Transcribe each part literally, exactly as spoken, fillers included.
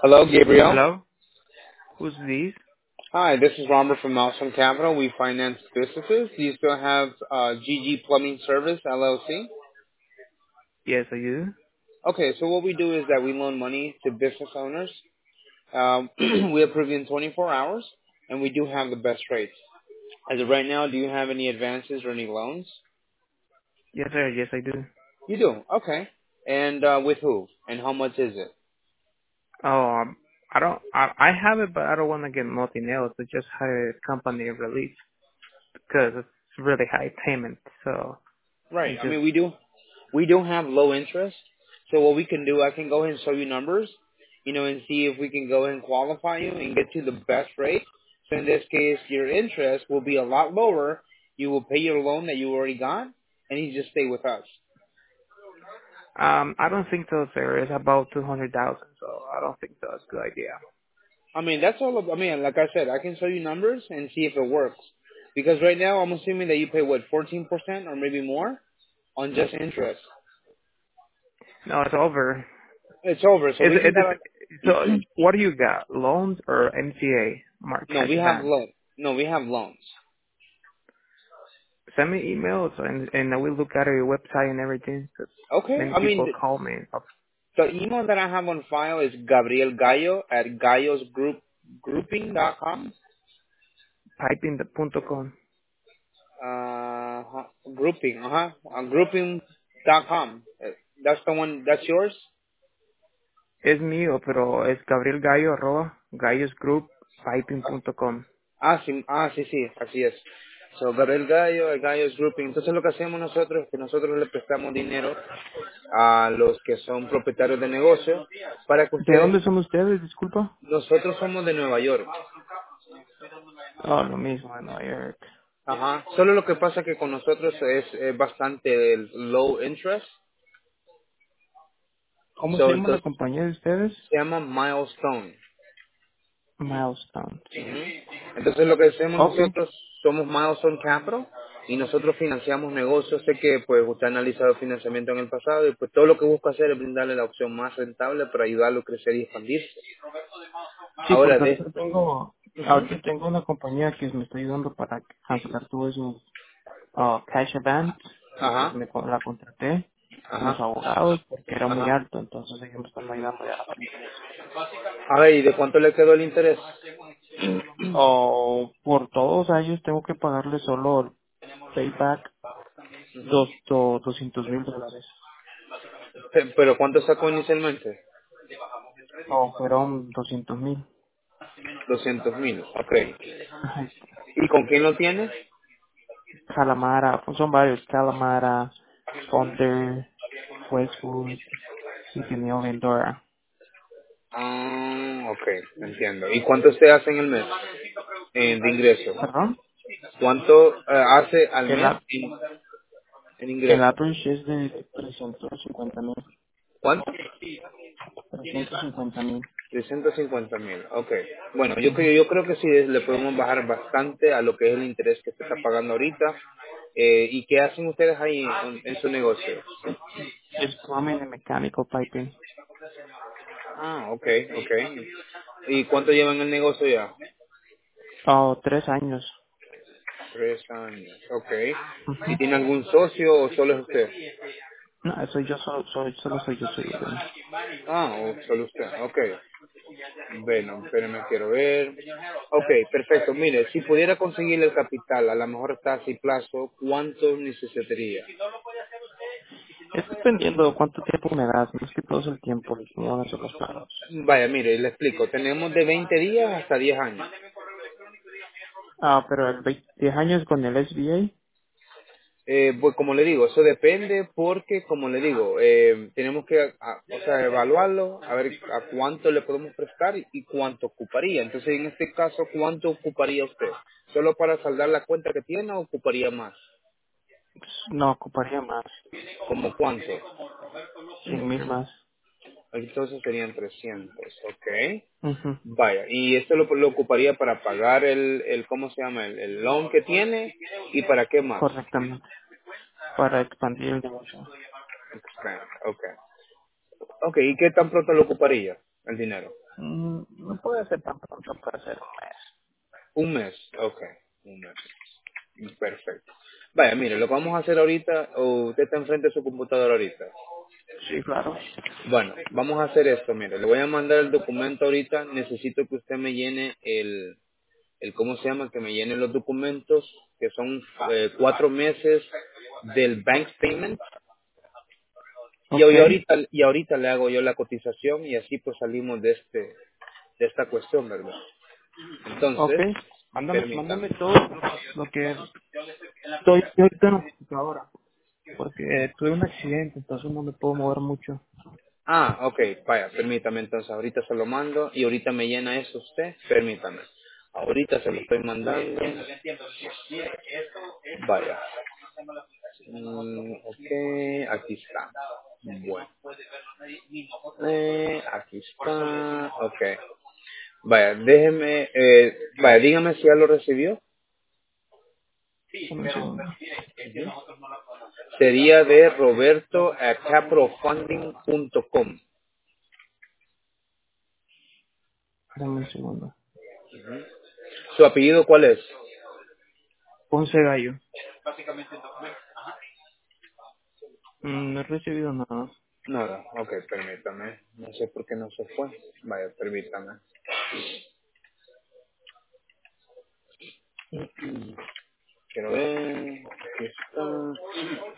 Hello, Gabriel. Hello? Who's this? Hi, this is Robert from Milestone Capital. We finance businesses. Do you still have uh, G G Plumbing Service, L L C? Yes, are you? Okay, so what we do is that we loan money to business owners. Um, we approve in twenty-four hours, and we do have the best rates. As of right now, do you have any advances or any loans? Yes, sir. Yes, I do. You do. Okay. And uh, with who? And how much is it? Oh, um, I don't. I, I have it, but I don't want to get nothing else. I just had a company release because it's really high payment. So Right. it's I just. mean, we do we don't have low interest. So what we can do, I can go ahead and show you numbers, you know, and see if we can go ahead and qualify you and get you the best rate. So in this case, your interest will be a lot lower. You will pay your loan that you already got, and you just stay with us. Um, I don't think so, sir. It's about two hundred thousand. So I don't think that's a good idea. I mean, that's all. Of, I mean, like I said, I can show you numbers and see if it works. Because right now, I'm assuming that you pay what, fourteen percent or maybe more on just interest. No, it's over. It's over, so Is we can it? Is got. it so what do you got? Loans or M C A? Mark No, cash we have advance. loan. No, we have loans. Send me emails and and I will look at your website and everything. 'Cause Okay. many I mean, people call me of the email that I have on file is Gabriel Gallo at gallosgroup dot com. piping punto com. Uh, huh, grouping, uh-huh. Uh, grouping dot com. Uh, That's the one, that's yours? Es mío, pero es Gabriel Gallo arroba gallosgroup piping punto com. Ah, sí, ah, sí, sí, así es. So, Gabriel Gallo, el Gallos Grouping. Entonces lo que hacemos nosotros es que nosotros le prestamos dinero a los que son propietarios de negocio para que ¿De ustedes, dónde son ustedes, disculpa? nosotros somos de Nueva York. Oh, lo mismo en Nueva York. Ajá. Solo lo que pasa que con nosotros es, es bastante el low interest. ¿Cómo se So, llama la entonces, compañía de ustedes? se llama Milestone. Milestone. Ujú. Entonces lo que hacemos Ok. nosotros somos Milestone Capital y nosotros financiamos negocios. Sé que pues usted ha analizado financiamiento en el pasado y pues todo lo que busco hacer es brindarle la opción más rentable para ayudarlo a crecer y expandirse. Sí, Ahora porque de... ahorita tengo, Ujú. ahorita tengo una compañía que me está ayudando para cancelar todos esos ah, cash advance y pues Ajá, me con- la contraté con los ajá, abogados porque era muy ajá. alto, entonces ellos me están ayudando ya para eso. A ver, ¿y de cuánto le quedó el interés? O por todos a ellos tengo que pagarle solo el payback Ujú. dos, do- doscientos mil dólares. Pe- ¿Pero cuánto sacó inicialmente? O fueron doscientos mil. Doscientos mil, ok. ¿Y con quién lo tiene? Calamara, pues son varios. Calamara, Fonder, Westwood, Centennial Vendora. Ah, ok, entiendo. ¿Y cuánto usted hace en el mes eh, de ingreso? ¿Perdón? ¿Cuánto eh, hace al El, mes a- en, en el ingreso? average es de trescientos cincuenta mil. ¿Cuánto? trescientos cincuenta mil. trescientos cincuenta mil, ok. Bueno, yo Ujú. creo, yo creo que sí le podemos bajar bastante a lo que es el interés que se está pagando ahorita. Eh, ¿Y qué hacen ustedes ahí en, en su negocio? Es plumbing and mechanical piping. Ah, ok, ok. ¿Y cuánto llevan el negocio ya? Oh, tres años. Tres años, ok. ¿Y Ujú. tiene algún socio o solo es usted? No, soy yo, solo, soy, solo soy yo, soy yo. Ah, o solo usted, ok. Bueno, espérame, quiero ver. Ok, perfecto. Mire, si pudiera conseguir el capital, a lo mejor tasa y plazo, ¿cuánto necesitaría? Es dependiendo de cuánto tiempo me das, más que todo es el tiempo, no van a ser los pagos. Vaya, mire, le explico. Tenemos de veinte días hasta diez años. Ah, pero el veinte diez años con el S B A, Eh, pues como le digo, eso depende porque, como le digo, eh, tenemos que a- o sea, evaluarlo, a ver a cuánto le podemos prestar y, y cuánto ocuparía. Entonces, en este caso, ¿cuánto ocuparía usted? ¿Solo para saldar la cuenta que tiene o ocuparía más? pues, no ocuparía más, ¿Como cuánto? cien mil más. Entonces serían trescientos, ¿ok? Ujú. Vaya, y esto lo, lo ocuparía para pagar el, el ¿cómo se llama? El, el loan que tiene y para qué más. Correctamente, para expandir el negocio. Expand, ok. Ok, ¿y qué tan pronto lo ocuparía el dinero? Mm, no puede ser tan pronto, puede ser un mes. Un mes, ok, un mes. Perfecto. Vaya, mire, lo que vamos a hacer ahorita, o usted está enfrente de su computadora ahorita. Sí, claro. Bueno, vamos a hacer esto, mire, le voy a mandar el documento ahorita, necesito que usted me llene el, el ¿cómo se llama? Que me llene los documentos, que son eh, cuatro meses del bank statement, y yo Ok, y ahorita, y ahorita le hago yo la cotización y así pues salimos de este, de esta cuestión, ¿verdad? ok. Entonces, Mándame, mándame permítame. todo lo que, lo que estoy, estoy ahorita en la computadora. Porque tuve un accidente, entonces no me puedo mover mucho. Ah, ok, vaya, permítame entonces, ahorita se lo mando y ahorita me llena eso usted, permítame. Ahorita se lo estoy mandando. Vaya. Mm, ok, aquí está. Bueno. Eh, aquí está. Ok. Vaya, déjeme, eh, vaya, dígame si ya lo recibió. Dame un segundo. Ujú. Sería de roberto a caprofunding punto com. Dame un segundo. ¿Su apellido cuál es? Ponce Gallo. Mm, no he recibido nada. Nada, ok, permítame. No sé por qué no se fue. Vaya, permítame. Quiero ver. Aquí está.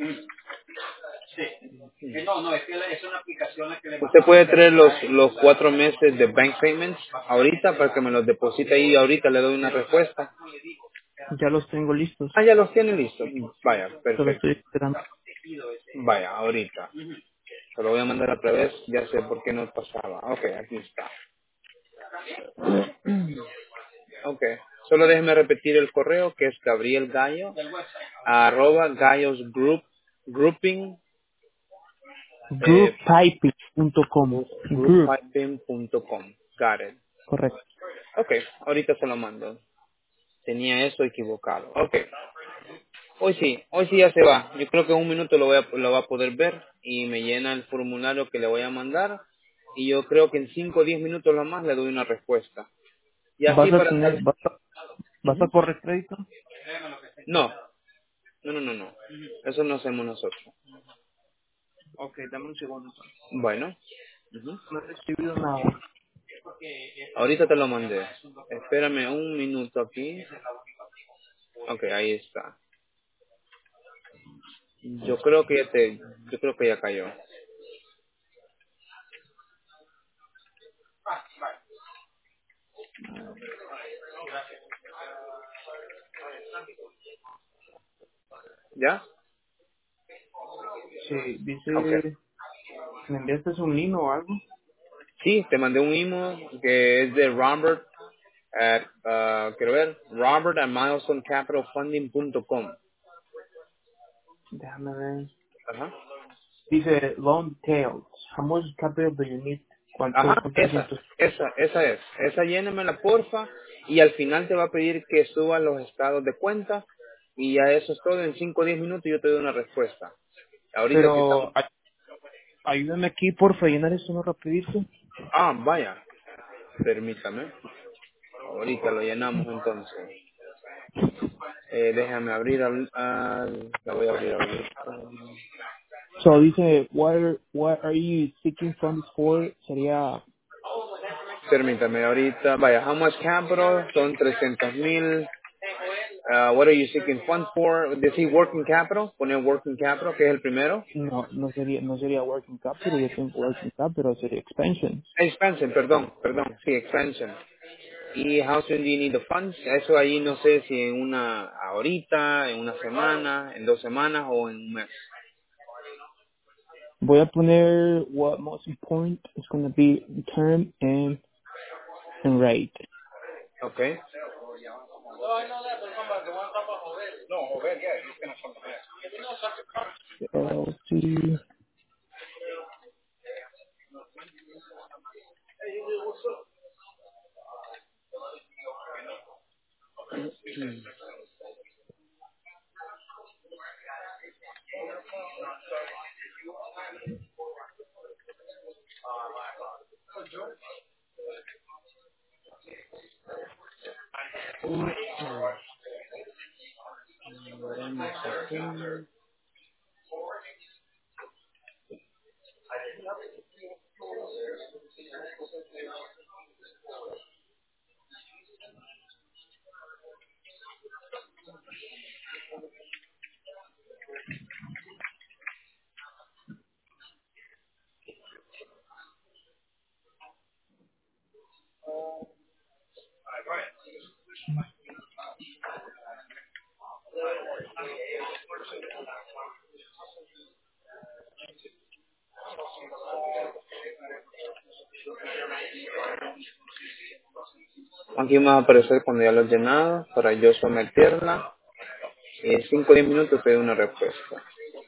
Usted puede traer los, los cuatro meses de bank payments ahorita para que me los deposite ahí. Ahorita le doy una respuesta. Ya los tengo listos. Ah, ya los tiene listos. Vaya, Solo perfecto. estoy esperando. Vaya, ahorita. Se lo voy a mandar otra vez. Ya sé por qué no pasaba. Ok, aquí está. Ok. Solo déjeme repetir el correo que es Gabriel Gallo arroba gallos group grouping eh, Grouppiping punto com. Group. grouppiping punto com. Got it. Correcto. Ok, ahorita se lo mando. Tenía eso equivocado. Ok. Hoy sí, hoy sí ya se va. Yo creo que en un minuto lo, voy a, lo va a poder ver y me llena el formulario que le voy a mandar. Y yo creo que en cinco o diez minutos lo más le doy una respuesta. Y así ¿Vas a para tener, estar... vas a, vas a Ujú. correr crédito? No, no, no, no, no. Eso no hacemos nosotros. Ok, dame un segundo. Bueno. Ujú. No he recibido nada. Ahorita te lo mandé. Espérame un minuto aquí. Ok, ahí está. Yo creo que ya te, yo creo que ya cayó. ¿Ya? Sí, Ok. dice, ¿me enviaste un link o algo? Sí, te mandé un email que es de Robert at, uh, quiero ver, Robert at milestone capital funding punto com. Déjame ver. Ajá. Dice, loan details. How much capital do you need? ¿Cuánto Ajá, son esa, trescientos? esa, esa es. Esa llénamela porfa y al final te va a pedir que suba los estados de cuenta y ya eso es todo. En cinco o diez minutos yo te doy una respuesta. Ahorita que estamos... Pero, ay- ayúdame aquí, porfa, a llenar eso no rapidito. Ah, vaya, permítame. Ahorita lo llenamos entonces. Eh, déjame abrir al, al- la voy a abrir ahorita. So, dice, what are, what are you seeking funds for? Sería, Permítame ahorita. Vaya, how much capital? Son trescientos mil. Uh, what are you seeking funds for? Decir working capital. Poner working capital, que es el primero. no, no sería, no sería working capital, yo tengo working capital, sería expansions. Expansion, perdón, perdón. Sí, expansion. ¿Y how soon do you need the funds? Eso ahí no sé si en una ahorita, en una semana, en dos semanas o en un mes. Voy a poner what most important is going to be term and, and rate. Okay. L C. Veremos aquí. Aquí me va a aparecer cuando ya lo he llenado para yo someterla. En cinco o diez minutos te doy una respuesta.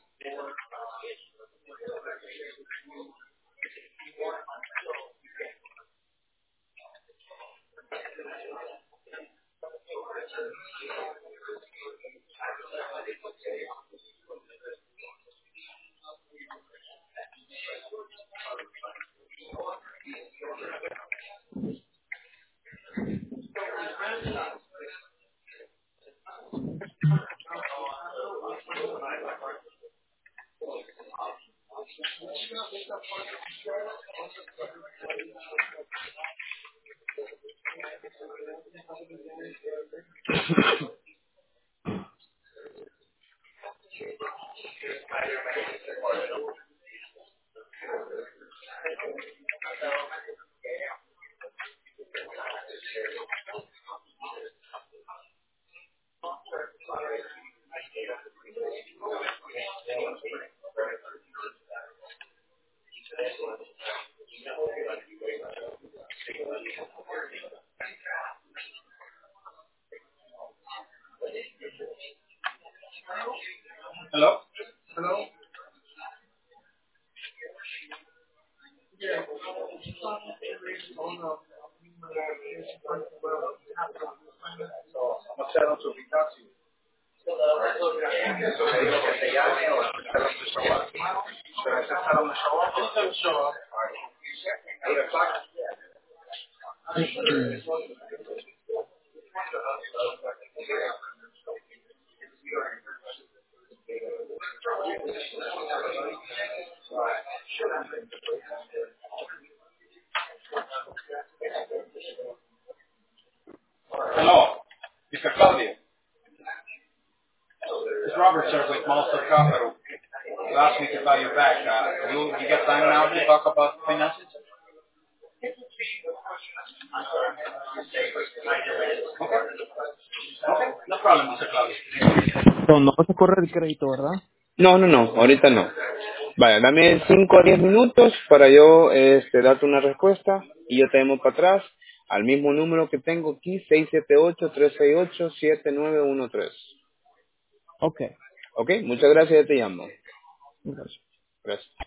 Hello? Marcelo, su ubicación. Que te llame o espera un show. Pero ese está un show. Show. Eight o'clock. Hello, mister Claudio. It's Robert, sir, with Malta Capital. You asked me to call you back. Uh, you, you get time now to talk about finances? Okay. Okay, no problem, mister Claudio. No, no vas a correr el crédito, ¿verdad? No, no, no, ahorita no. Vaya, dame cinco o diez minutos para yo este, darte una respuesta y yo te llamo para atrás al mismo número que tengo aquí, seis siete ocho, tres seis ocho, siete nueve uno tres. Ok, Ok, muchas gracias, ya te llamo. gracias. Gracias.